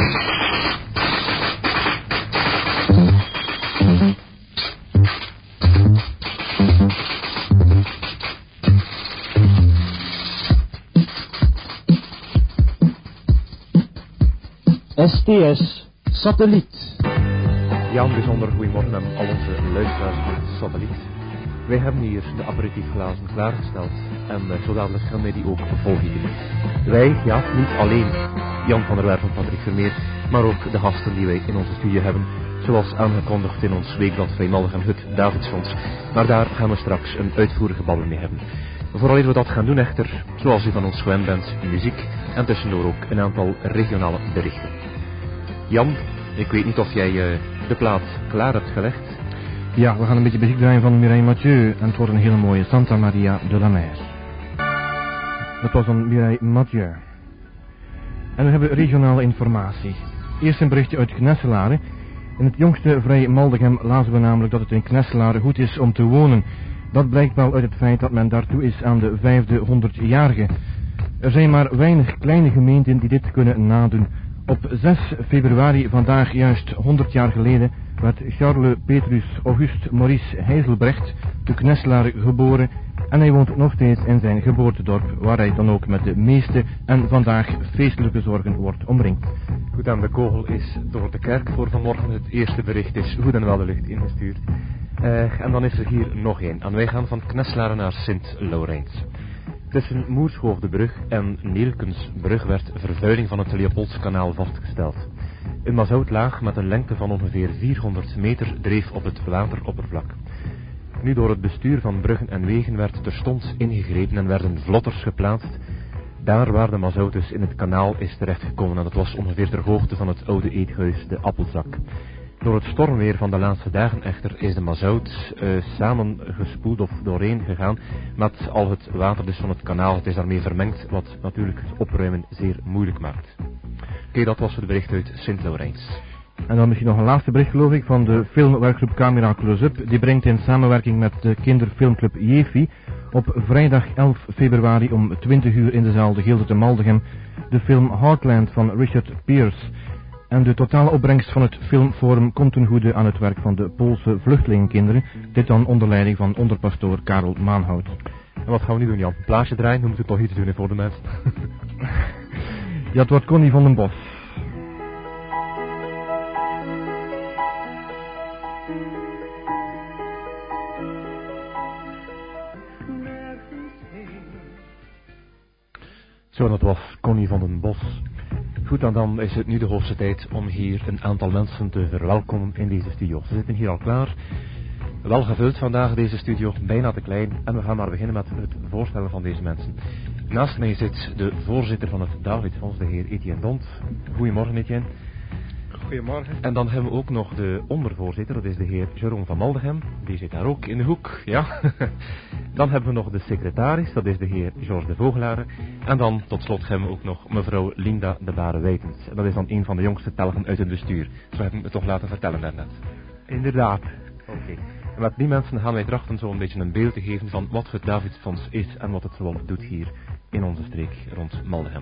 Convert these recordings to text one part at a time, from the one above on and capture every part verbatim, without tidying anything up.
S T S Satelliet. Jan, bijzonder goedemorgen aan al onze luisteraars van Satelliet. Wij hebben hier de aperitiefglazen klaargesteld en uh, zo dadelijk gaan wij die ook volgieten. Wij, ja, niet alleen Jan van der Werf en Patrick Vermeer, maar ook de gasten die wij in onze studio hebben, zoals aangekondigd in ons weekblad Vrijmaldegem het Davidsfonds. Maar daar gaan we straks een uitvoerige babbel mee hebben. Vooral we dat gaan doen echter, zoals u van ons gewend bent, muziek en tussendoor ook een aantal regionale berichten. Jan, ik weet niet of jij uh, de plaat klaar hebt gelegd. Ja, we gaan een beetje muziek draaien van Mireille Mathieu en het wordt een hele mooie Santa Maria de la Mer. Dat was dan Mireille Mathieu. En we hebben regionale informatie. Eerst een berichtje uit Knesselare. In het jongste Vrijmaldegem lazen we namelijk dat het in Knesselare goed is om te wonen. Dat blijkt wel uit het feit dat men daartoe is aan de vijfde honderdjarige. Er zijn maar weinig kleine gemeenten die dit kunnen nadoen. Op zes februari, vandaag juist honderd jaar geleden, werd Charles Petrus August Maurice Heizelbrecht te Knesselare geboren en hij woont nog steeds in zijn geboortedorp, waar hij dan ook met de meeste en vandaag feestelijke zorgen wordt omringd. Goed, aan de kogel is door de kerk voor vanmorgen. Het eerste bericht is goed en wel de lucht ingestuurd. Uh, en dan is er hier nog één. En wij gaan van Knesselare naar Sint-Laurens. Tussen Moershoofdebrug en Neelkensbrug werd vervuiling van het Leopoldskanaal vastgesteld. Een mazoutlaag met een lengte van ongeveer vierhonderd meter dreef op het wateroppervlak. Nu door het bestuur van bruggen en wegen werd terstond ingegrepen en werden vlotters geplaatst. Daar waar de mazoutus in het kanaal is terechtgekomen en dat was ongeveer ter hoogte van het oude eethuis de Appelzak. Door het stormweer van de laatste dagen echter is de mazout uh, samengespoeld of doorheen gegaan met al het water dus van het kanaal. Het is daarmee vermengd, wat natuurlijk het opruimen zeer moeilijk maakt. Oké, okay, dat was het bericht uit Sint-Laurens. En dan misschien nog een laatste bericht, geloof ik, van de filmwerkgroep Camera Close-up. Die brengt in samenwerking met de kinderfilmclub Jefi op vrijdag elf februari om twintig uur in de zaal de Gilde te Maldegem de film Heartland van Richard Pierce. En de totale opbrengst van het filmforum komt ten goede aan het werk van de Poolse vluchtelingenkinderen. Dit dan onder leiding van onderpastoor Karel Maanhout. En wat gaan we nu doen, Jan? Een plaatje draaien? We moeten toch iets doen voor de mensen. Ja, het wordt Connie van den Bos. Zo, dat was Connie van den Bos. Goed, en dan is het nu de hoogste tijd om hier een aantal mensen te verwelkomen in deze studio. Ze zitten hier al klaar. Wel gevuld vandaag deze studio, bijna te klein. En we gaan maar beginnen met het voorstellen van deze mensen. Naast mij zit de voorzitter van het Davidsfonds, de heer Etienne Dont. Goedemorgen, Etienne. Goedemorgen. En dan hebben we ook nog de ondervoorzitter, dat is de heer Jérôme van Maldegem. Die zit daar ook in de hoek, ja. Dan hebben we nog de secretaris, dat is de heer Georges de Vogelare. En dan tot slot hebben we ook nog mevrouw Linda de Bare-Wijtens. En dat is dan een van de jongste telgen uit het bestuur. Zo hebben we het toch laten vertellen daarnet. Inderdaad. Oké. Okay. En met die mensen gaan wij trachten zo een beetje een beeld te geven van wat het Davidsfonds is en wat het zoal doet hier in onze streek rond Maldegem.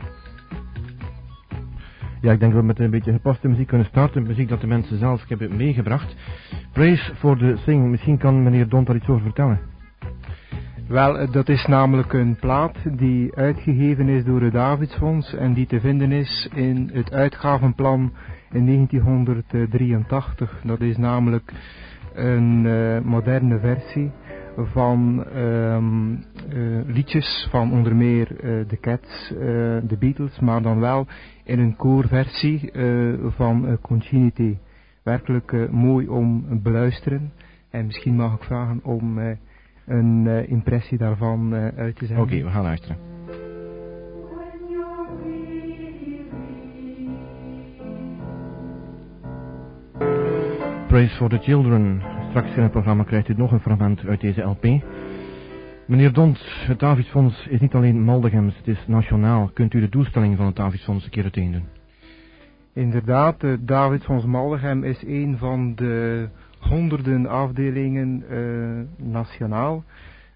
Ja, ik denk dat we met een beetje gepaste muziek kunnen starten. Muziek dat de mensen zelf hebben meegebracht. Praise for the Sing. Misschien kan meneer Dont daar iets over vertellen. Wel, dat is namelijk een plaat die uitgegeven is door het Davidsfonds en die te vinden is in het uitgavenplan in negentienhonderddrieëntachtig. Dat is namelijk een uh, moderne versie van um, uh, liedjes van onder meer uh, The Cats, uh, de Beatles, maar dan wel in een koorversie uh, van uh, Continuity. Werkelijk uh, mooi om beluisteren en misschien mag ik vragen om uh, een uh, impressie daarvan uh, uit te zetten. Oké, okay, we gaan luisteren. Praise for the Children. Straks in het programma krijgt u nog een fragment uit deze L P. Meneer Dont, het Davidsfonds is niet alleen Maldegems, het is nationaal. Kunt u de doelstelling van het Davidsfonds een keer uiteen doen? Inderdaad, het Davidsfonds Maldegem is een van de honderden afdelingen uh, nationaal.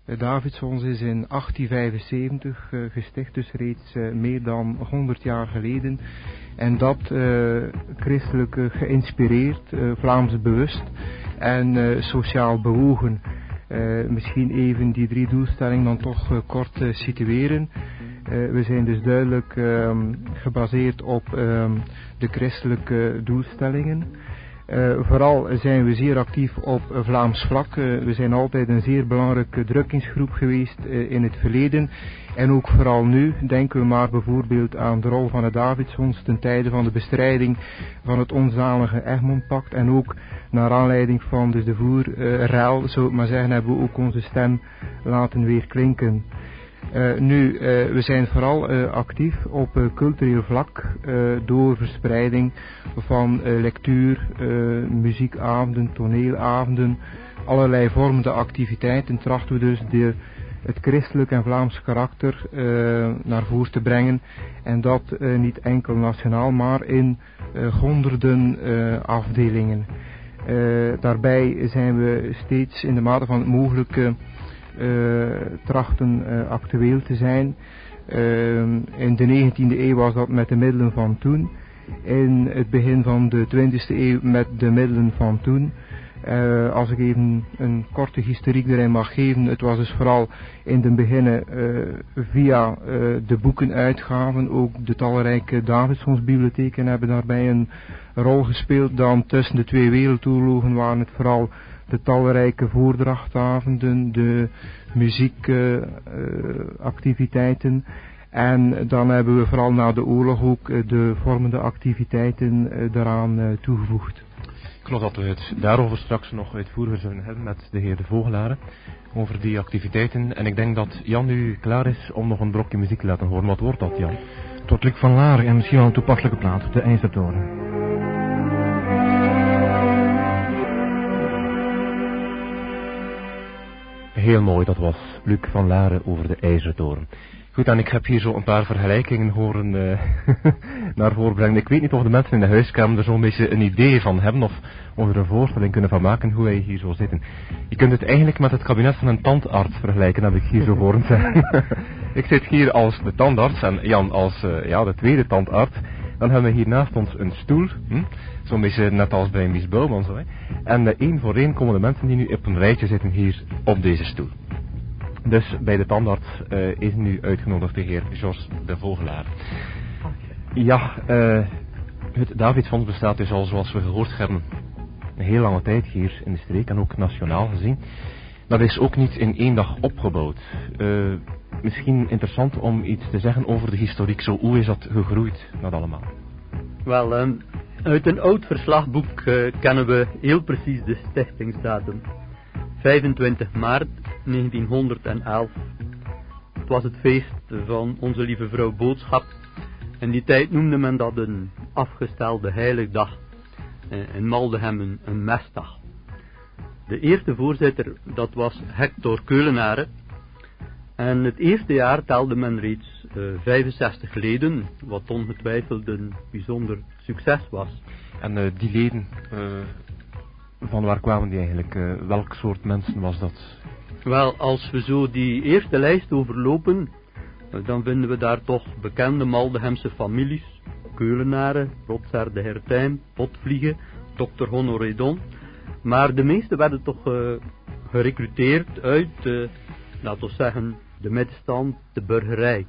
Uh, Davidsons is in achttien vijfenzeventig uh, gesticht, dus reeds uh, meer dan honderd jaar geleden. En dat uh, christelijk uh, geïnspireerd, uh, Vlaams bewust en uh, sociaal bewogen. Uh, misschien even die drie doelstellingen dan toch uh, kort uh, situeren. Uh, we zijn dus duidelijk uh, gebaseerd op uh, de christelijke doelstellingen. Uh, vooral zijn we zeer actief op uh, Vlaams vlak. Uh, we zijn altijd een zeer belangrijke drukkingsgroep geweest uh, in het verleden. En ook vooral nu denken we maar bijvoorbeeld aan de rol van de Davidsons ten tijde van de bestrijding van het onzalige Egmondpact. En ook naar aanleiding van dus de voerruil, uh, zou ik maar zeggen, hebben we ook onze stem laten weer klinken. Uh, nu, uh, we zijn vooral uh, actief op uh, cultureel vlak uh, door verspreiding van uh, lectuur, uh, muziekavonden, toneelavonden, allerlei vormende activiteiten trachten we dus de, het christelijk en Vlaams karakter uh, naar voren te brengen en dat uh, niet enkel nationaal, maar in uh, honderden uh, afdelingen. Uh, daarbij zijn we steeds in de mate van het mogelijke Uh, trachten uh, actueel te zijn. Uh, in de negentiende eeuw was dat met de middelen van toen. In het begin van de twintigste eeuw met de middelen van toen. Uh, als ik even een korte historiek erin mag geven. Het was dus vooral in de beginnen uh, via uh, de boekenuitgaven. Ook de talrijke Davidsonsbibliotheken hebben daarbij een rol gespeeld. Dan tussen de twee wereldoorlogen waren het vooral de talrijke voordrachtavonden, de muziekactiviteiten. Uh, en dan hebben we vooral na de oorlog ook uh, de vormende activiteiten uh, daaraan uh, toegevoegd. Ik geloof dat we het daarover straks nog uitvoeriger zullen hebben met de heer De Vogelare, over die activiteiten. En ik denk dat Jan nu klaar is om nog een brokje muziek te laten horen. Wat wordt dat, Jan? Tot Luc van Laar en misschien wel een toepasselijke plaat, de IJzertoren. Heel mooi, dat was Luc van Laren over de IJzertoren. Goed, en ik heb hier zo een paar vergelijkingen horen uh, naar voren brengen. Ik weet niet of de mensen in de huiskamer er zo'n beetje een idee van hebben of, of er een voorstelling kunnen van maken hoe wij hier zo zitten. Je kunt het eigenlijk met het kabinet van een tandarts vergelijken, heb ik hier zo horen zeggen. Ik zit hier als de tandarts en Jan als uh, ja, de tweede tandarts. Dan hebben we hier naast ons een stoel, hm? Zo'n beetje net als bij Mies Bouwman zo. Hè? En uh, één voor één komen de mensen die nu op een rijtje zitten hier op deze stoel. Dus bij de tandarts uh, is nu uitgenodigd de heer Jos De Vogelaar. Ja, uh, het Davidsfonds bestaat dus al, zoals we gehoord hebben, een heel lange tijd hier in de streek en ook nationaal gezien. Dat is ook niet in één dag opgebouwd. Uh, misschien interessant om iets te zeggen over de historiek. Zo, hoe is dat gegroeid, dat allemaal? Wel, um, uit een oud verslagboek uh, kennen we heel precies de stichtingsdatum. vijfentwintig maart negentienhonderdelf. Het was het feest van onze lieve vrouw Boodschap. In die tijd noemde men dat een afgestelde heiligdag. Uh, in Maldegem een, een mestdag. De eerste voorzitter, dat was Hector Keulenare. En het eerste jaar telde men reeds uh, vijfenzestig leden, wat ongetwijfeld een bijzonder succes was. En uh, die leden, uh, van waar kwamen die eigenlijk? Uh, welk soort mensen was dat? Wel, als we zo die eerste lijst overlopen, uh, dan vinden we daar toch bekende Maldegemse families. Keulenare, Rotser de Hertijn, Potvliegen, dokter Honoredon. Maar de meeste werden toch uh, gerecruiteerd uit, uh, laten we zeggen, de middenstand, de burgerij.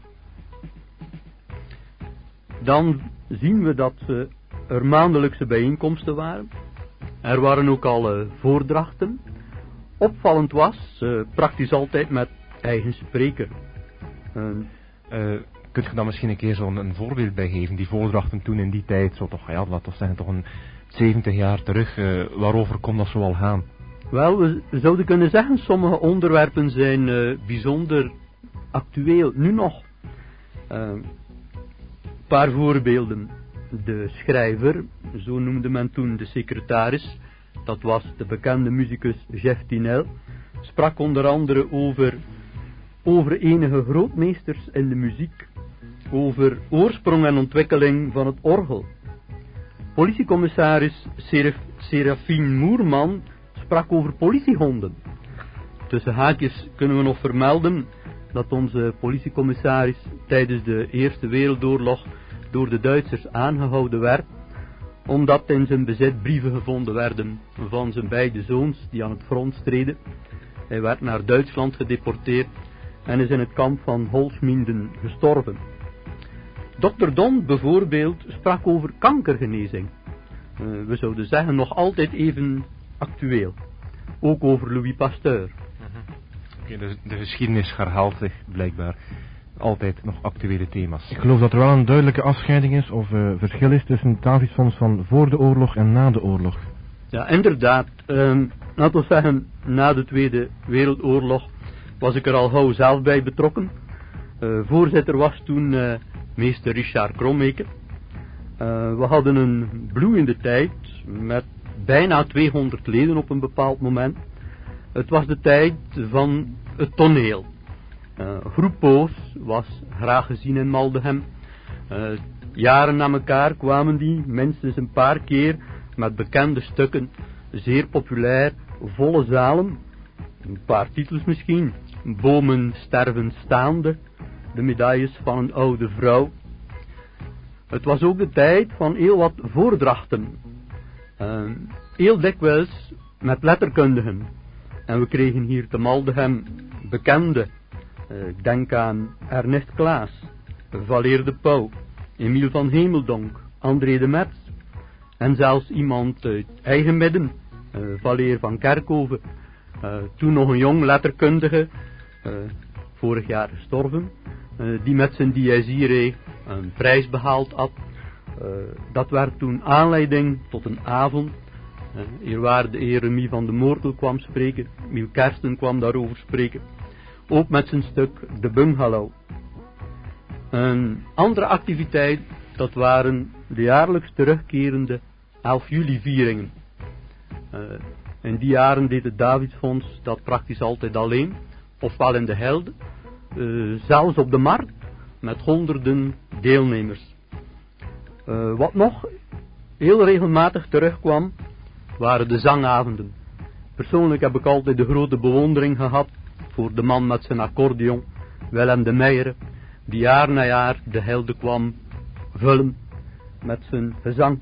Dan zien we dat uh, er maandelijkse bijeenkomsten waren. Er waren ook al uh, voordrachten. Opvallend was, uh, praktisch altijd met eigen spreker. Uh, uh, kunt je dan misschien een keer zo'n een voorbeeld bij geven? Die voordrachten toen in die tijd, zo toch, ja, laten we zeggen, toch een zeventig jaar terug, uh, waarover kon dat zo al gaan? Wel, we zouden kunnen zeggen, sommige onderwerpen zijn uh, bijzonder actueel, nu nog. Een uh, paar voorbeelden. De schrijver, zo noemde men toen de secretaris, dat was de bekende muzikus Jeff Tinel, sprak onder andere over, over enige grootmeesters in de muziek, over oorsprong en ontwikkeling van het orgel. Politiecommissaris Seraf, Serafine Moerman sprak over politiehonden. tussen haakjes kunnen we nog vermelden dat onze politiecommissaris tijdens de Eerste Wereldoorlog door de Duitsers aangehouden werd, omdat in zijn bezit brieven gevonden werden van zijn beide zoons die aan het front streden. Hij werd naar Duitsland gedeporteerd en is in het kamp van Holzminden gestorven. dokter Don bijvoorbeeld sprak over kankergenezing. Uh, we zouden zeggen nog altijd even actueel. Ook over Louis Pasteur. Okay, de, de geschiedenis herhaalt zich blijkbaar. Altijd nog actuele thema's. Ik geloof dat er wel een duidelijke afscheiding is of uh, verschil is tussen het Davidsfonds van voor de oorlog en na de oorlog. Ja, inderdaad. Um, laten we zeggen, na de Tweede Wereldoorlog was ik er al gauw zelf bij betrokken. Uh, voorzitter was toen uh, meester Richard Krommeker. Uh, we hadden een bloeiende tijd met bijna tweehonderd leden op een bepaald moment. Het was de tijd van het toneel. Uh, Groep Poos was graag gezien in Maldegem. Uh, jaren na elkaar kwamen die minstens een paar keer met bekende stukken, zeer populair, volle zalen. Een paar titels misschien. Bomen sterven staande. De medailles van een oude vrouw. Het was ook de tijd van heel wat voordrachten. Uh, heel dikwijls met letterkundigen. En we kregen hier te Maldegem bekende. Uh, ik denk aan Ernest Klaas, Valeer de Pauw, Emiel van Hemeldonk, André de Metz. En zelfs iemand uit eigen midden, uh, Valeer van Kerkhoven. Uh, toen nog een jong letterkundige, uh, vorig jaar gestorven. Uh, die met zijn diezire een prijs behaald had. Uh, dat werd toen aanleiding tot een avond. Uh, hier waar de heer Remy van de Moortel kwam spreken. Miel Kersten kwam daarover spreken. Ook met zijn stuk De Bungalow. Een andere activiteit, dat waren de jaarlijks terugkerende elf juli vieringen. Uh, in die jaren deed het Davidsfonds dat praktisch altijd alleen. Ofwel in de Helde. Uh, zelfs op de markt. Met honderden deelnemers. Uh, wat nog heel regelmatig terugkwam, waren de zangavonden. Persoonlijk heb ik altijd de grote bewondering gehad voor de man met zijn accordeon, Willem de Meijeren, die jaar na jaar de Helde kwam vullen met zijn gezang.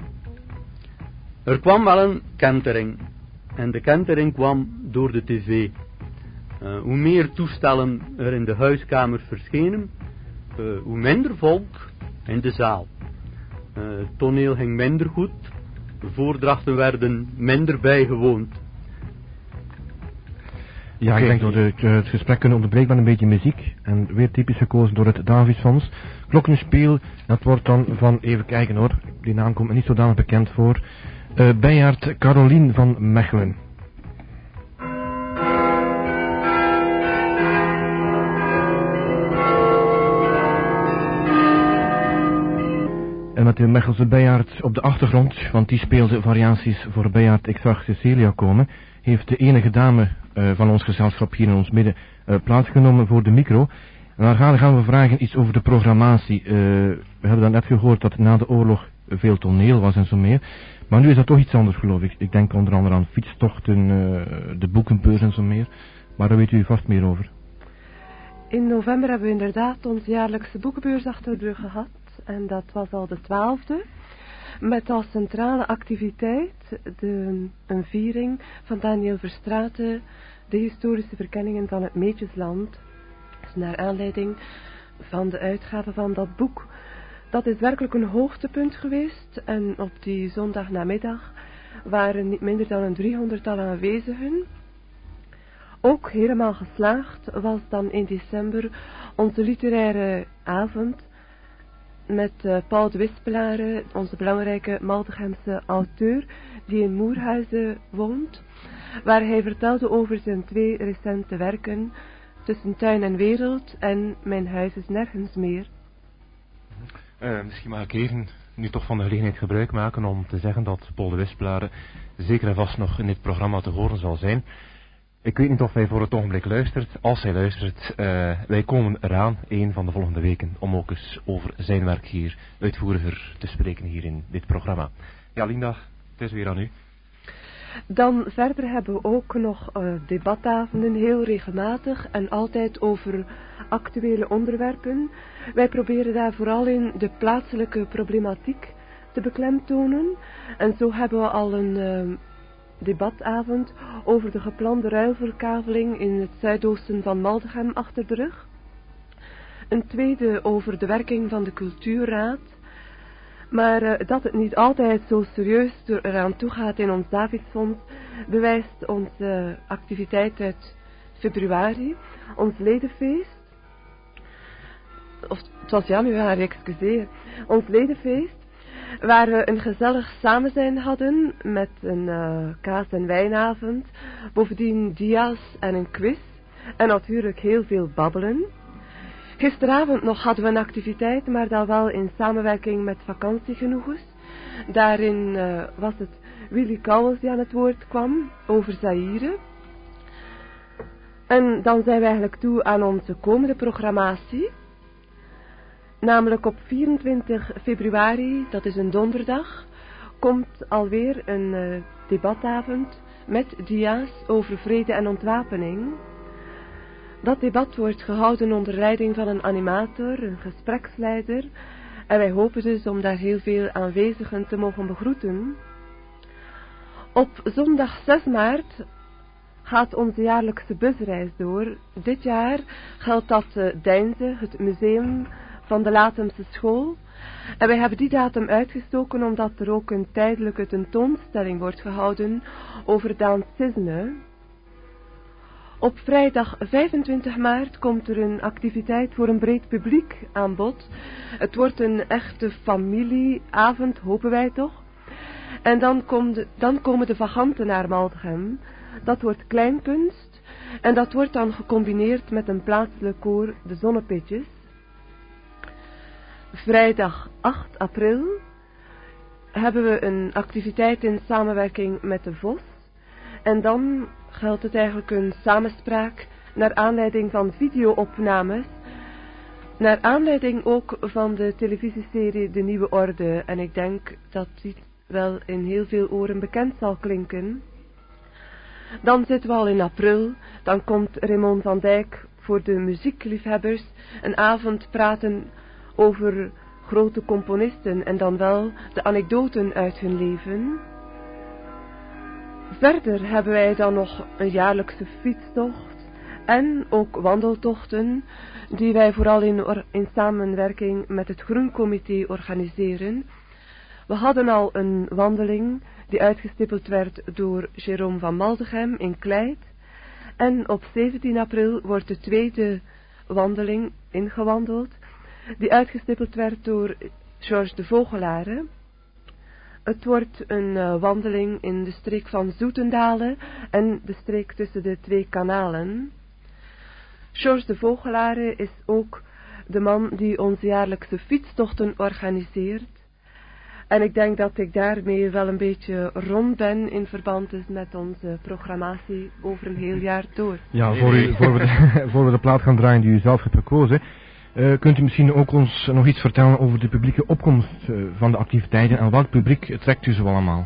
Er kwam wel een kentering, en de kentering kwam door de tv. Uh, hoe meer toestellen er in de huiskamer verschenen, uh, hoe minder volk in de zaal. Uh, het toneel ging minder goed, de voordrachten werden minder bijgewoond. Ja, okay. Ik denk dat we het, het gesprek kunnen onderbreken met een beetje muziek. En weer typisch gekozen door het Davidsfonds. Glockenspiel, dat wordt dan van, even kijken hoor, die naam komt me niet zodanig bekend voor. Uh, Bijaard Carolien van Mechelen. En met de Mechelse Bijaard op de achtergrond, want die speelde variaties voor Bijaard Ik zag Cecilia komen, heeft de enige dame uh, van ons gezelschap hier in ons midden uh, plaatsgenomen voor de micro. En haar gaan, gaan we vragen iets over de programmatie. Uh, we hebben dan net gehoord dat na de oorlog veel toneel was en zo meer. Maar nu is dat toch iets anders, geloof ik. Ik denk onder andere aan fietstochten, uh, de boekenbeurs en zo meer. Maar daar weet u vast meer over. In november hebben we inderdaad onze jaarlijkse boekenbeurs achter de rug gehad. En dat was al de twaalfde. Met als centrale activiteit de, een viering van Daniel Verstraeten, de historische verkenningen van het Meetjesland. Dus naar aanleiding van de uitgave van dat boek. Dat is werkelijk een hoogtepunt geweest. En op die zondagnamiddag waren niet minder dan een driehonderdtal aanwezigen. Ook helemaal geslaagd was dan in december onze literaire avond met uh, Paul de Wispelare, onze belangrijke Maldegemse auteur, die in Moerhuizen woont, waar hij vertelde over zijn twee recente werken, Tussen tuin en wereld en Mijn huis is nergens meer. Uh, misschien mag ik even nu toch van de gelegenheid gebruik maken om te zeggen dat Paul de Wispelare zeker en vast nog in dit programma te horen zal zijn. Ik weet niet of hij voor het ogenblik luistert. Als hij luistert, uh, wij komen eraan, een van de volgende weken, om ook eens over zijn werk hier uitvoeriger te spreken hier in dit programma. Ja, Linda, het is weer aan u. Dan verder hebben we ook nog uh, debatavonden, heel regelmatig en altijd over actuele onderwerpen. Wij proberen daar vooral in de plaatselijke problematiek te beklemtonen. En zo hebben we al een uh, debatavond over de geplande ruilverkaveling in het zuidoosten van Maldegem achter de rug. Een tweede over de werking van de cultuurraad. Maar uh, dat het niet altijd zo serieus eraan toe gaat in ons Davidsfonds, bewijst onze activiteit uit februari, ons ledenfeest. Of het was januari, excuseer. Ons ledenfeest, waar we een gezellig samenzijn hadden met een uh, kaas- en wijnavond, bovendien dia's en een quiz en natuurlijk heel veel babbelen. Gisteravond nog hadden we een activiteit, maar dan wel in samenwerking met vakantiegenoegens. Daarin uh, was het Willy Kouwels die aan het woord kwam over Zaïre. En dan zijn we eigenlijk toe aan onze komende programmatie. Namelijk op vierentwintig februari, dat is een donderdag, komt alweer een uh, debatavond met dia's over vrede en ontwapening. Dat debat wordt gehouden onder leiding van een animator, een gespreksleider, en wij hopen dus om daar heel veel aanwezigen te mogen begroeten. Op zondag zes maart gaat onze jaarlijkse busreis door. Dit jaar geldt dat uh, Deinze, het museum van de Latemse school. En wij hebben die datum uitgestoken omdat er ook een tijdelijke tentoonstelling wordt gehouden over Daantsisme. Op vrijdag vijfentwintig maart komt er een activiteit voor een breed publiek aan bod. Het wordt een echte familieavond, hopen wij toch. En dan, kom de, dan komen de vaganten naar Maldegem. Dat wordt kleinkunst en dat wordt dan gecombineerd met een plaatselijk koor, de Zonnepitjes. Vrijdag acht april hebben we een activiteit in samenwerking met de Vos. En dan geldt het eigenlijk een samenspraak naar aanleiding van videoopnames. Naar aanleiding ook van de televisieserie De Nieuwe Orde. En ik denk dat die wel in heel veel oren bekend zal klinken. Dan zitten we al in april. Dan komt Raymond van Dijk voor de muziekliefhebbers een avond praten over grote componisten en dan wel de anekdoten uit hun leven. Verder hebben wij dan nog een jaarlijkse fietstocht en ook wandeltochten die wij vooral in, in samenwerking met het Groencomité organiseren. We hadden al een wandeling die uitgestippeld werd door Jérôme van Maldegem in Kleit. En op zeventien april wordt de tweede wandeling ingewandeld die uitgestippeld werd door Georges de Vogelare. Het wordt een uh, wandeling in de streek van Zoetendalen en de streek tussen de twee kanalen. Georges de Vogelare is ook de man die onze jaarlijkse fietstochten organiseert. En ik denk dat ik daarmee wel een beetje rond ben in verband dus met onze programmatie over een heel jaar door. Ja, voor, u, voor, we de, voor we de plaat gaan draaien die u zelf hebt gekozen, uh, kunt u misschien ook ons nog iets vertellen over de publieke opkomst uh, van de activiteiten en welk publiek trekt u zo allemaal?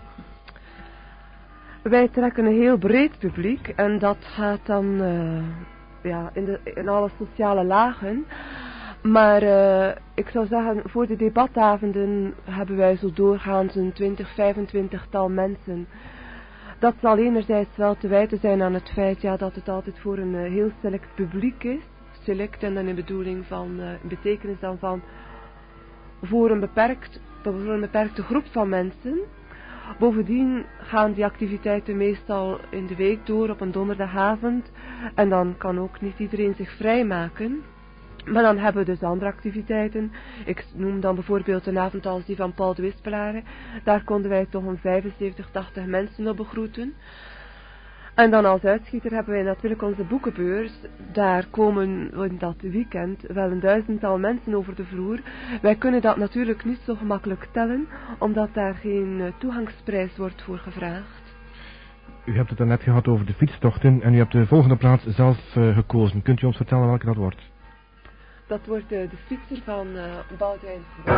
Wij trekken een heel breed publiek en dat gaat dan uh, ja, in, de, in alle sociale lagen. Maar uh, ik zou zeggen, voor de debatavonden hebben wij zo doorgaans een twintig, vijfentwintig tal mensen. Dat zal enerzijds wel te wijten zijn aan het feit ja, dat het altijd voor een uh, heel select publiek is. Select en dan in bedoeling van, uh, in betekenis dan van voor een, beperkt, voor een beperkte groep van mensen. Bovendien gaan die activiteiten meestal in de week door op een donderdagavond. En dan kan ook niet iedereen zich vrijmaken. Maar dan hebben we dus andere activiteiten. Ik noem dan bijvoorbeeld een avond als die van Paul de Wispelare. Daar konden wij toch een vijfenzeventig, tachtig mensen op begroeten. En dan als uitschieter hebben wij natuurlijk onze boekenbeurs. Daar komen in dat weekend wel een duizendtal mensen over de vloer. Wij kunnen dat natuurlijk niet zo gemakkelijk tellen, omdat daar geen toegangsprijs wordt voor gevraagd. U hebt het daarnet gehad over de fietstochten en u hebt de volgende plaats zelf uh, gekozen. Kunt u ons vertellen welke dat wordt? Dat wordt uh, de fietser van uh, Boudewijn.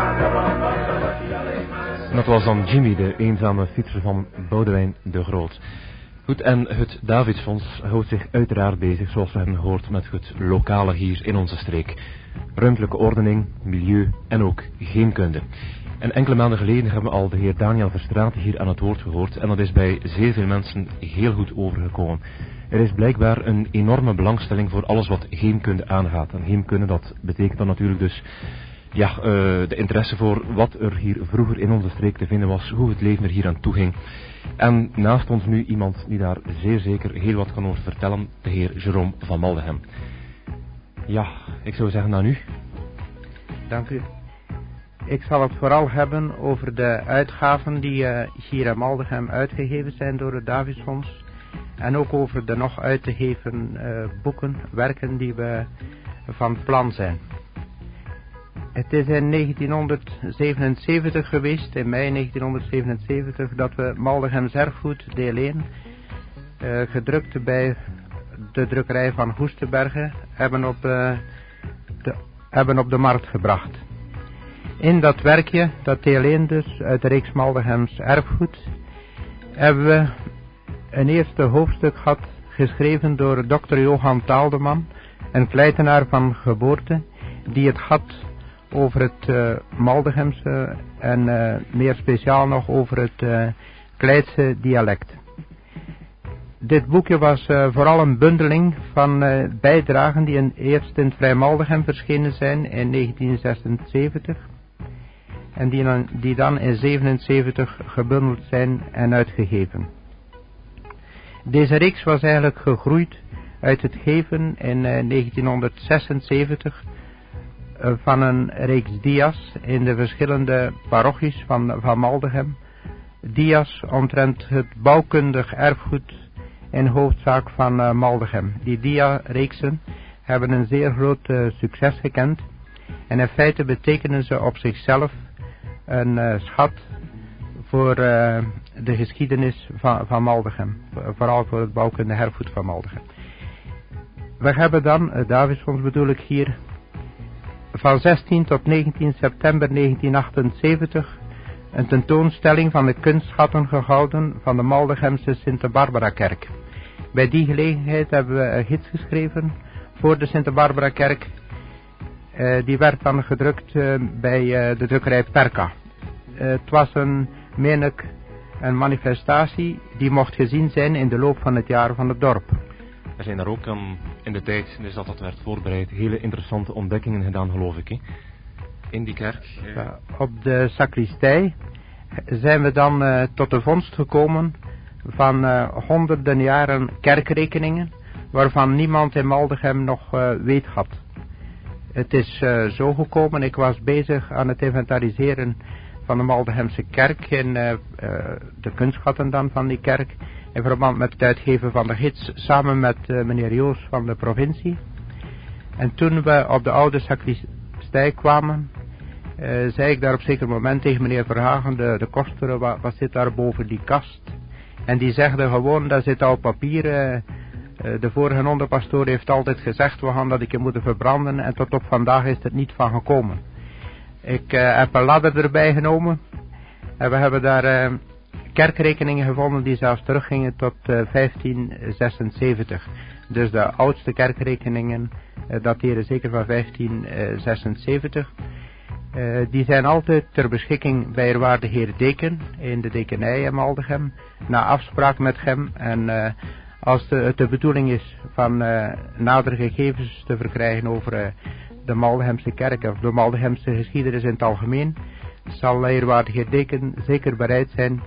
Dat was dan Jimmy, de eenzame fietser van Boudewijn de Groot. Goed, en het Davidsfonds houdt zich uiteraard bezig, zoals we hebben gehoord, met het lokale hier in onze streek. Ruimtelijke ordening, milieu en ook heemkunde. En enkele maanden geleden hebben we al de heer Daniel Verstraeten hier aan het woord gehoord en dat is bij zeer veel mensen heel goed overgekomen. Er is blijkbaar een enorme belangstelling voor alles wat heemkunde aangaat. En heemkunde, dat betekent dan natuurlijk dus ja, uh, de interesse voor wat er hier vroeger in onze streek te vinden was, hoe het leven er hier aan toe ging. En naast ons nu iemand die daar zeer zeker heel wat kan over vertellen, de heer Jerome van Maldegem. Ja, ik zou zeggen aan u. Dank u. Ik zal het vooral hebben over de uitgaven die uh, hier in Maldegem uitgegeven zijn door het Davidsfonds. En ook over de nog uit te geven uh, boeken, werken die we van plan zijn. Het is in negentienhonderdzevenenzeventig geweest, in mei negentienhonderdzevenenzeventig, dat we Maldegems Erfgoed deel één, uh, gedrukt bij de drukkerij van Hoestenbergen, hebben op, uh, de, hebben op de markt gebracht. In dat werkje, dat deel één dus, uit de reeks Maldegems Erfgoed, hebben we een eerste hoofdstuk gehad, geschreven door dokter Johan Taaldeman, een Kleitenaar van geboorte, die het had over het uh, Maldegemse en uh, meer speciaal nog over het uh, Kleitse dialect. Dit boekje was uh, vooral een bundeling van uh, bijdragen die in, eerst in het Vrij Maldegem verschenen zijn in negentien zesenzeventig en die dan, die dan in zevenenzeventig gebundeld zijn en uitgegeven. Deze reeks was eigenlijk gegroeid uit het geven in uh, negentienhonderdzesenzeventig uh, van een reeks dia's in de verschillende parochies van, van Maldegem. Dia's omtrent het bouwkundig erfgoed in hoofdzaak van uh, Maldegem. Die dia-reeksen hebben een zeer groot uh, succes gekend en in feite betekenen ze op zichzelf een uh, schat voor uh, de geschiedenis van, van Maldegem, vooral voor het bouwkundig erfgoed van Maldegem. We hebben dan, het Davidsfonds bedoel ik hier, van zestien tot negentien september negentien achtenzeventig een tentoonstelling van de kunstschatten gehouden van de Maldegemse Sint-Barbara-kerk. Bij die gelegenheid hebben we een gids geschreven voor de Sint-Barbara-kerk. Uh, die werd dan gedrukt uh, bij uh, de drukkerij Perka. Uh, het was een, meen ik, een manifestatie die mocht gezien zijn in de loop van het jaar van het dorp. Er zijn daar ook um, in de tijd, dus dat dat werd voorbereid, hele interessante ontdekkingen gedaan, geloof ik, hè? In die kerk. Uh... Ja, op de sacristij zijn we dan uh, tot de vondst gekomen van uh, honderden jaren kerkrekeningen, waarvan niemand in Maldegem nog uh, weet had. Het is uh, zo gekomen, ik was bezig aan het inventariseren van de Maldegemse kerk en uh, uh, de kunstschatten dan van die kerk, in verband met het uitgeven van de gids, samen met uh, meneer Joos van de provincie. En toen we op de oude sacristij kwamen, uh, zei ik daar op een zeker moment tegen meneer Verhagen, de, de koster, wat, wat zit daar boven die kast? En die zegde gewoon, daar zit al papier. Uh, de vorige onderpastoor heeft altijd gezegd, we gaan dat ik je moeten verbranden, en tot op vandaag is het niet van gekomen. Ik uh, heb een ladder erbij genomen en we hebben daar uh, kerkrekeningen gevonden die zelfs teruggingen tot uh, vijftien zesenzeventig. Dus de oudste kerkrekeningen uh, dateren zeker van vijftien zesenzeventig. Uh, die zijn altijd ter beschikking bij eerwaarde heer Deken in de Dekenij in Maldegem, na afspraak met hem. En uh, als de, het de bedoeling is van uh, nadere gegevens te verkrijgen over uh, de Maldegemse kerk of de Maldegemse geschiedenis in het algemeen, zal eerwaarde heer Deken zeker bereid zijn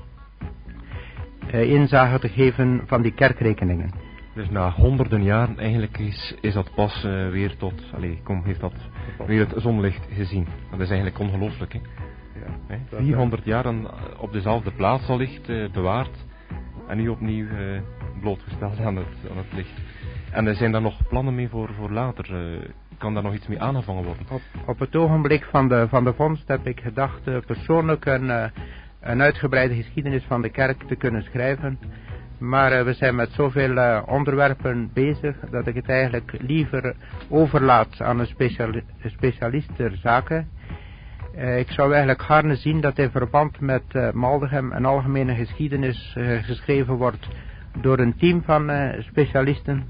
uh, inzage te geven van die kerkrekeningen. Dus na honderden jaren eigenlijk is, is dat pas uh, weer tot, allez, kom, heeft dat weer het zonlicht gezien. Dat is eigenlijk ongelooflijk, hè? Ja, hè? vierhonderd jaren op dezelfde plaats al ligt, uh, bewaard, en nu opnieuw uh, blootgesteld aan het, aan het licht. En er zijn daar nog plannen mee voor, voor later? Uh, kan daar nog iets mee aangevangen worden? Op, op het ogenblik van de, van de vondst heb ik gedacht uh, persoonlijk een, uh, een uitgebreide geschiedenis van de kerk te kunnen schrijven. Maar uh, we zijn met zoveel uh, onderwerpen bezig dat ik het eigenlijk liever overlaat aan een, speciali een specialist ter zake. Uh, ik zou eigenlijk gaarne zien dat in verband met uh, Maldegem een algemene geschiedenis uh, geschreven wordt door een team van uh, specialisten.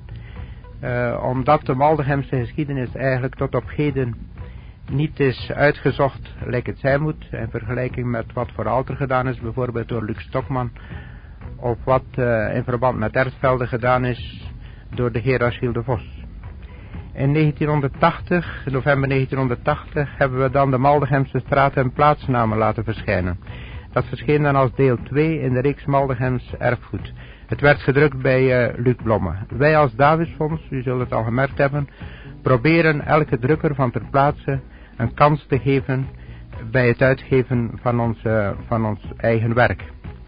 Uh, omdat de Maldegemse geschiedenis eigenlijk tot op heden niet is uitgezocht lijkt het zijn moet, in vergelijking met wat voor alter gedaan is, bijvoorbeeld door Luc Stokman, of wat uh, in verband met Ersvelde gedaan is door de heer Achille de Vos. In negentienhonderdtachtig, november negentienhonderdtachtig, hebben we dan de Maldegemse straten en plaatsnamen laten verschijnen. Dat verscheen dan als deel twee in de reeks Maldegems erfgoed. Het werd gedrukt bij uh, Luc Blomme. Wij als Davidsfonds, u zult het al gemerkt hebben, proberen elke drukker van ter plaatse een kans te geven bij het uitgeven van ons, uh, van ons eigen werk.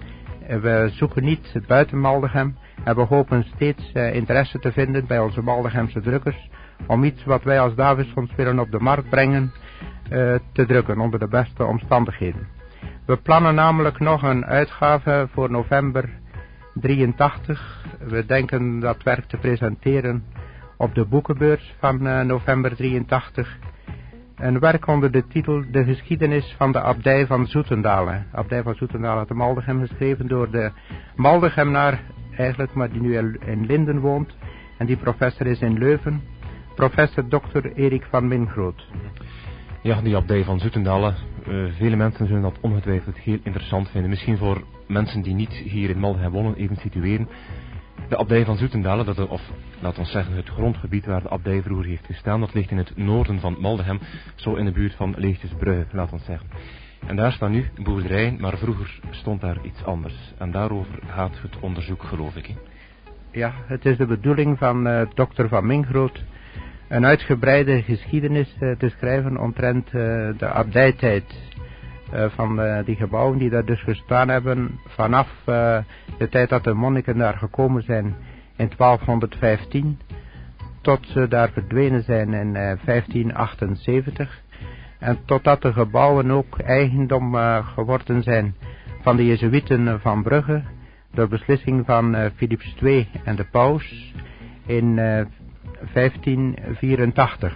We zoeken niet buiten Maldegem en we hopen steeds uh, interesse te vinden bij onze Maldegemse drukkers om iets wat wij als Davidsfonds willen op de markt brengen uh, te drukken onder de beste omstandigheden. We plannen namelijk nog een uitgave voor november drieëntachtig. We denken dat werk te presenteren op de boekenbeurs van uh, november drieëntachtig. Een werk onder de titel De geschiedenis van de abdij van Zoetendalen. Abdij van Zoetendalen te Maldegem, geschreven door de Maldegemnaar eigenlijk, maar die nu in Linden woont. En die professor is in Leuven. Professor dokter Erik van Mingroot. Ja, die abdij van Zoetendalen. Uh, vele mensen zullen dat ongetwijfeld heel interessant vinden. Misschien voor mensen die niet hier in Maldegem wonen even situeren. De abdij van Zoetendalen, dat, of laten we zeggen het grondgebied waar de abdij vroeger heeft gestaan, dat ligt in het noorden van Maldegem, zo in de buurt van Leegtjesbrugge, laten we zeggen. En daar staan nu boerderijen, maar vroeger stond daar iets anders. En daarover gaat het onderzoek, geloof ik. He? Ja, het is de bedoeling van uh, dokter Van Mingroot een uitgebreide geschiedenis uh, te schrijven omtrent uh, de abdijtijd uh, van uh, die gebouwen die daar dus gestaan hebben vanaf uh, de tijd dat de monniken daar gekomen zijn in twaalfhonderdvijftien tot ze daar verdwenen zijn in uh, vijftien achtenzeventig en totdat de gebouwen ook eigendom uh, geworden zijn van de Jezuïeten van Brugge door beslissing van uh, Philips de Tweede en de paus in uh, vijftien vierentachtig.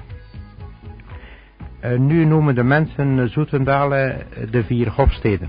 Uh, nu noemen de mensen Zoetendalen de vier hofsteden.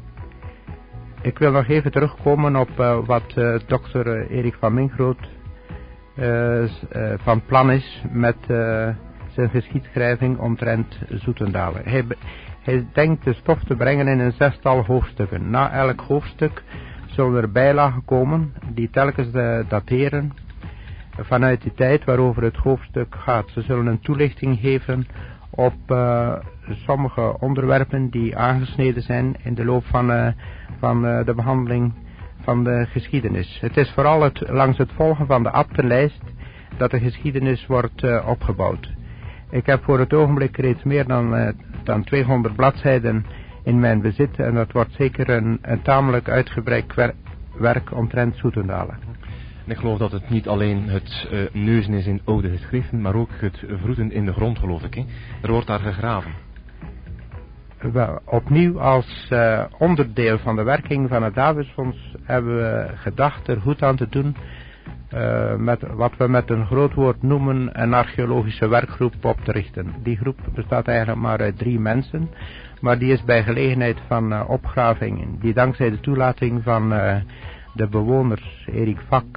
Ik wil nog even terugkomen op uh, wat uh, dokter Erik van Mingroot uh, uh, van plan is met uh, zijn geschiedschrijving omtrent Zoetendalen. Hij, hij denkt de stof te brengen in een zestal hoofdstukken. Na elk hoofdstuk zullen er bijlagen komen die telkens uh, dateren vanuit de tijd waarover het hoofdstuk gaat. Ze zullen een toelichting geven op uh, sommige onderwerpen die aangesneden zijn in de loop van, uh, van uh, de behandeling van de geschiedenis. Het is vooral het, langs het volgen van de abtenlijst dat de geschiedenis wordt uh, opgebouwd. Ik heb voor het ogenblik reeds meer dan, uh, dan tweehonderd bladzijden in mijn bezit en dat wordt zeker een, een tamelijk uitgebreid wer werk omtrent Zoetendalen. Ik geloof dat het niet alleen het uh, neuzen is in oude geschriften, maar ook het vroeten in de grond, geloof ik. He? Er wordt daar gegraven. Wel, opnieuw als uh, onderdeel van de werking van het Davidsfonds hebben we gedacht er goed aan te doen uh, met wat we met een groot woord noemen een archeologische werkgroep op te richten. Die groep bestaat eigenlijk maar uit drie mensen, maar die is bij gelegenheid van uh, opgravingen, die dankzij de toelating van uh, de bewoners, Erik Vak,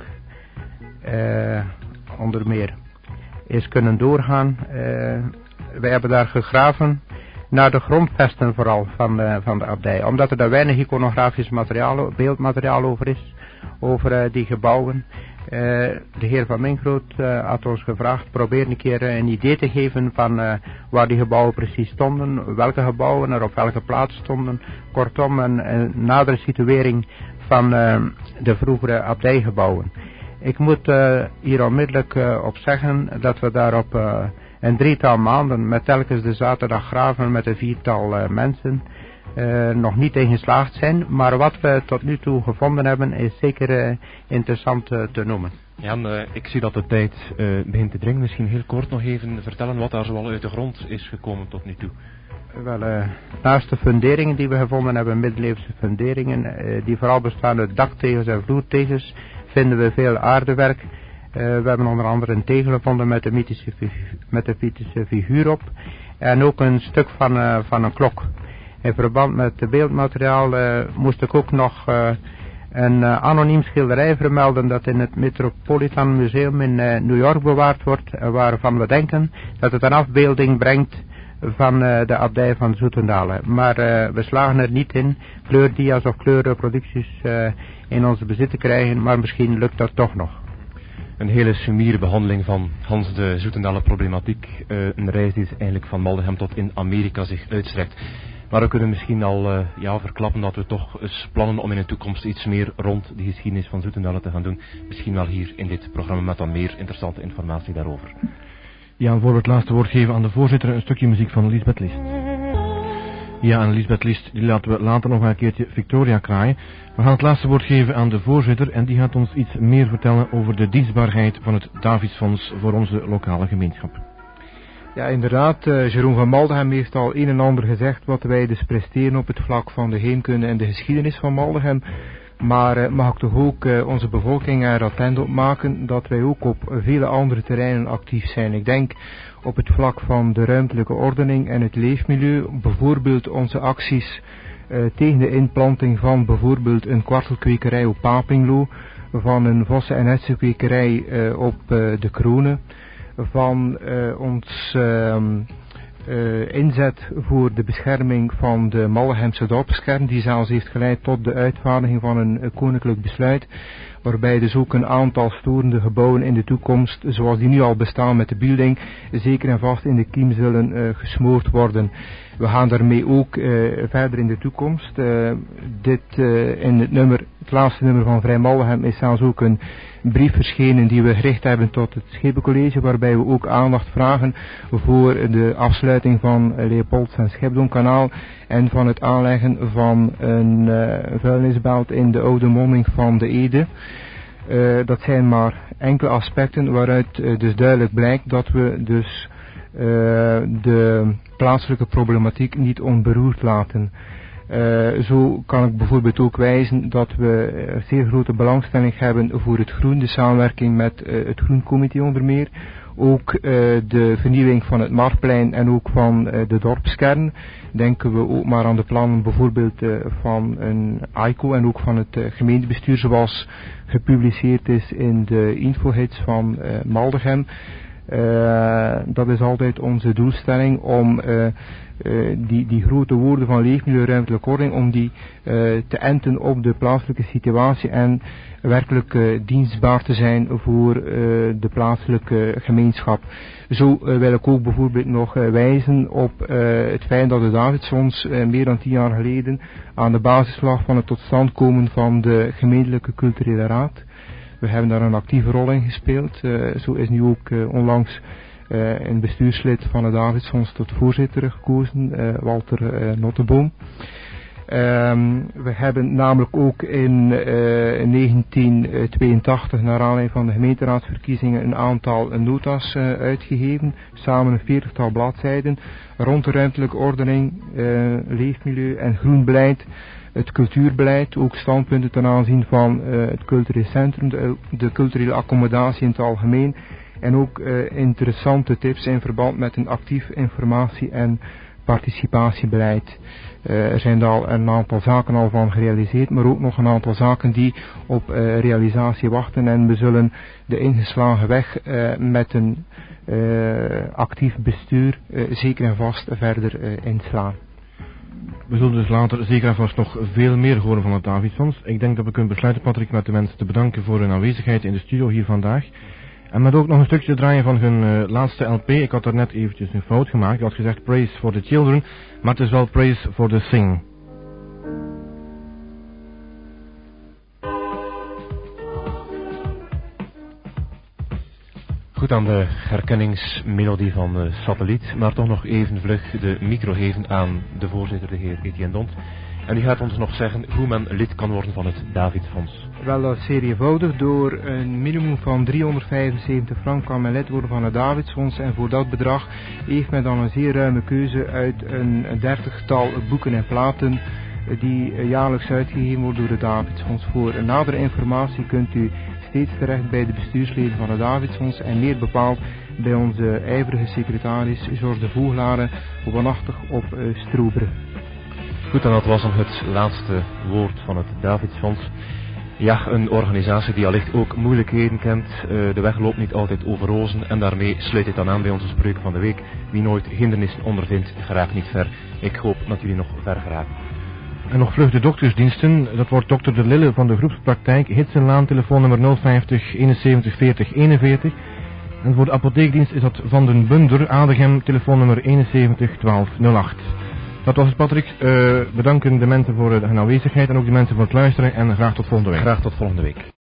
uh, onder meer, is kunnen doorgaan. Uh, wij hebben daar gegraven naar de grondvesten vooral van de, van de abdij, omdat er daar weinig iconografisch materiaal, beeldmateriaal over is, over uh, die gebouwen. Uh, de heer Van Mingroot uh, had ons gevraagd, probeer een keer uh, een idee te geven van uh, waar die gebouwen precies stonden, welke gebouwen er op welke plaats stonden, kortom een, een nadere situering van uh, de vroegere abdijgebouwen. Ik moet uh, hier onmiddellijk uh, op zeggen dat we daarop uh, een drietal maanden met telkens de zaterdag graven met een viertal uh, mensen uh, nog niet in geslaagd zijn. Maar wat we tot nu toe gevonden hebben is zeker uh, interessant uh, te noemen. Jan, uh, ik zie dat de tijd uh, begint te dringen. Misschien heel kort nog even vertellen wat daar zoal uit de grond is gekomen tot nu toe. Wel, uh, naast de funderingen die we gevonden hebben, middeleeuwse funderingen, uh, die vooral bestaan uit daktegels en vloertegels, vinden we veel aardewerk. Uh, we hebben onder andere een tegel gevonden met de mythische, met de mythische figuur op. En ook een stuk van, uh, van een klok. In verband met het beeldmateriaal uh, moest ik ook nog uh, een uh, anoniem schilderij vermelden dat in het Metropolitan Museum in uh, New York bewaard wordt. Uh, waarvan we denken dat het een afbeelding brengt van uh, de abdij van Zoetendalen. Maar uh, we slagen er niet in kleurdia's of kleurreproducties uh, in onze bezit te krijgen. Maar misschien lukt dat toch nog. Een hele sumiere behandeling van Hans de Zoetendalen problematiek. Uh, een reis die eigenlijk van Maldegem tot in Amerika zich uitstrekt. Maar we kunnen misschien al uh, ja, verklappen dat we toch eens plannen om in de toekomst iets meer rond de geschiedenis van Zoetendalen te gaan doen. Misschien wel hier in dit programma met dan meer interessante informatie daarover. Ja, en voor we het laatste woord geven aan de voorzitter, een stukje muziek van Lisbeth List. Ja, en Lisbeth List, die laten we later nog een keertje Victoria kraaien. We gaan het laatste woord geven aan de voorzitter en die gaat ons iets meer vertellen over de dienstbaarheid van het Davidsfonds voor onze lokale gemeenschap. Ja, inderdaad, uh, Jeroen van Maldegem heeft al een en ander gezegd wat wij dus presteren op het vlak van de heemkunde en de geschiedenis van Maldegem. Maar uh, mag ik toch ook uh, onze bevolking er attent op maken dat wij ook op vele andere terreinen actief zijn. Ik denk op het vlak van de ruimtelijke ordening en het leefmilieu, bijvoorbeeld onze acties uh, tegen de inplanting van bijvoorbeeld een kwartelkwekerij op Papinglo, van een vossen- en hessenkwekerij uh, op uh, de Kronen, van uh, ons uh, uh, inzet voor de bescherming van de Maldegemse dorpskern, die zelfs heeft geleid tot de uitvaardiging van een uh, koninklijk besluit, waarbij dus ook een aantal storende gebouwen in de toekomst, zoals die nu al bestaan met de building, zeker en vast in de kiem zullen uh, gesmoord worden. We gaan daarmee ook uh, verder in de toekomst. Uh, dit uh, in het nummer, het laatste nummer van Vrij Maldegem is zelfs ook een brief verschenen die we gericht hebben tot het Schepencollege, waarbij we ook aandacht vragen voor de afsluiting van Leopolds en Schepdonkanaal en van het aanleggen van een uh, vuilnisbelt in de oude monding van de Ede. Uh, dat zijn maar enkele aspecten waaruit uh, dus duidelijk blijkt dat we dus uh, de plaatselijke problematiek niet onberoerd laten. Uh, zo kan ik bijvoorbeeld ook wijzen dat we uh, zeer grote belangstelling hebben voor het groen, de samenwerking met uh, het Groencomité onder meer. Ook uh, de vernieuwing van het Marktplein en ook van uh, de dorpskern. Denken we ook maar aan de plannen bijvoorbeeld uh, van een A I C O en ook van het uh, gemeentebestuur zoals gepubliceerd is in de infohits van uh, Maldegem. Uh, dat is altijd onze doelstelling om uh, uh, die, die grote woorden van leefmilieu, ruimtelijke ordening, om die uh, te enten op de plaatselijke situatie en werkelijk uh, dienstbaar te zijn voor uh, de plaatselijke gemeenschap. Zo uh, wil ik ook bijvoorbeeld nog uh, wijzen op uh, het feit dat de Davidsfonds uh, meer dan tien jaar geleden aan de basis lag van het tot stand komen van de gemeentelijke culturele raad. We hebben daar een actieve rol in gespeeld. Uh, zo is nu ook uh, onlangs uh, een bestuurslid van het Davidsfonds tot voorzitter gekozen, uh, Walter uh, Notteboom. Um, we hebben namelijk ook in uh, negentien tweeëntachtig, naar aanleiding van de gemeenteraadsverkiezingen, een aantal nota's uh, uitgegeven, samen een veertigtal bladzijden, rond de ruimtelijke ordening, uh, leefmilieu en groen beleid. Het cultuurbeleid, ook standpunten ten aanzien van uh, het cultureel centrum, de, de culturele accommodatie in het algemeen. En ook uh, interessante tips in verband met een actief informatie- en participatiebeleid. Uh, er zijn al een aantal zaken al van gerealiseerd, maar ook nog een aantal zaken die op uh, realisatie wachten. En we zullen de ingeslagen weg uh, met een uh, actief bestuur uh, zeker en vast verder uh, inslaan. We zullen dus later zeker en vast nog veel meer horen van het Davidsfonds. Ik denk dat we kunnen besluiten, Patrick, met de mensen te bedanken voor hun aanwezigheid in de studio hier vandaag. En met ook nog een stukje draaien van hun uh, laatste L P. Ik had daar net eventjes een fout gemaakt. Ik had gezegd Praise for the Children, maar het is wel Praise for the Sing. Goed, aan de herkenningsmelodie van de satelliet, maar toch nog even vlug de micro geven aan de voorzitter, de heer Etienne Dont. En die gaat ons nog zeggen hoe men lid kan worden van het Davidfonds. Wel, dat is zeer eenvoudig. Door een minimum van driehonderdvijfenzeventig frank kan men lid worden van het Davidfonds. En voor dat bedrag heeft men dan een zeer ruime keuze uit een dertigtal boeken en platen die jaarlijks uitgegeven worden door het Davidfonds. Voor nadere informatie kunt u steeds terecht bij de bestuursleden van het Davidfonds en meer bepaald bij onze ijverige secretaris George de Vogelare, woonachtig op uh, Stroebrug. Goed, en dat was dan het laatste woord van het Davidfonds. Ja, een organisatie die allicht ook moeilijkheden kent. Uh, de weg loopt niet altijd over rozen en daarmee sluit het dan aan bij onze spreuk van de week. Wie nooit hindernissen ondervindt, geraakt niet ver. Ik hoop dat jullie nog ver geraken. En nog vlug de doktersdiensten. Dat wordt dokter De Lille van de groepspraktijk, Hitsenlaan, telefoonnummer nul vijftig eenenzeventig veertig eenenveertig. En voor de apotheekdienst is dat Van den Bunder, Adegem, telefoonnummer eenenzeventig twaalf nul acht. Dat was het, Patrick. Uh, bedanken de mensen voor hun aanwezigheid en ook de mensen voor het luisteren en graag tot volgende week. Graag tot volgende week.